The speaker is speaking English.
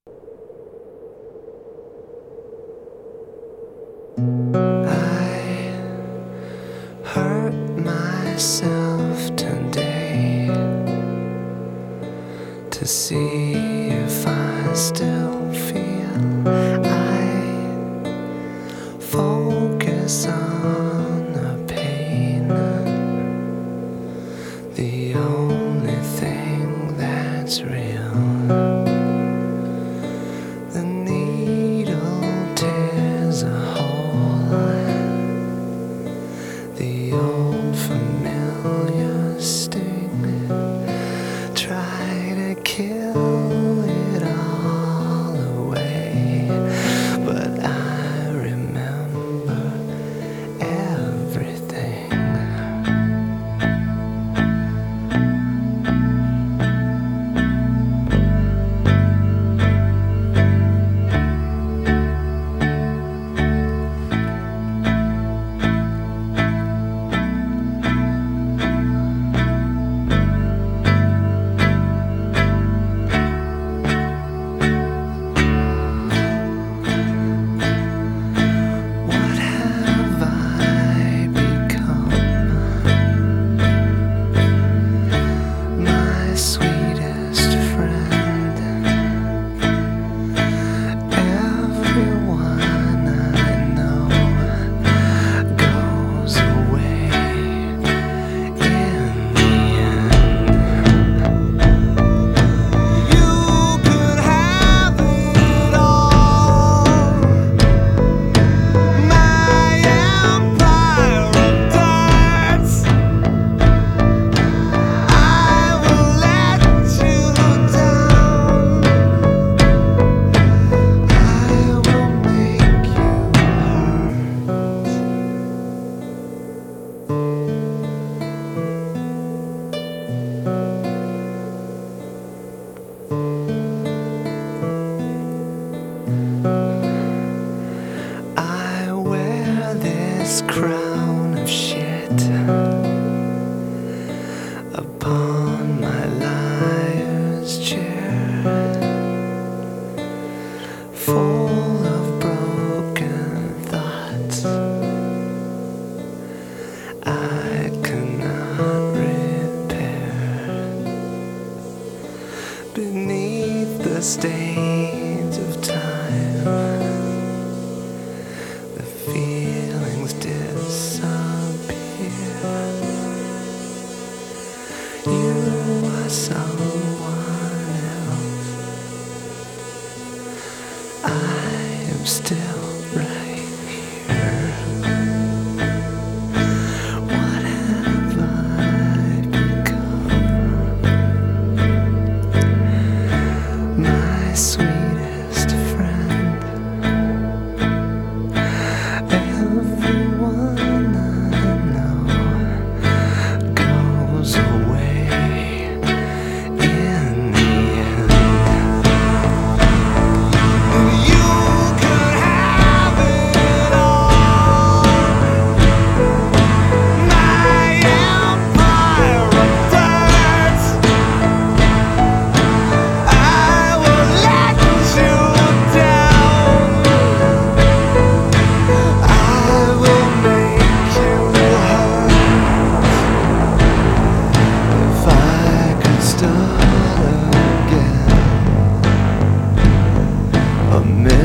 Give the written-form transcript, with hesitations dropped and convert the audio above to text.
I hurt myself today to see if I still feel. I focus on the pain, the only thing that's real. The needle tears a hole, the old familiar sting. Try to kill it all away, but I remember everything. This crown of shit upon my liar's chair, full of broken thoughts I cannot repair. Beneath the stains of time, the feelings disappear. You are someone else. I am still right here. What have I become? My sweetest friend. Everyone I know goes away in the end. You could have it all, my empire of dirt. I will let you down. I will make you hurt. If I could start again, a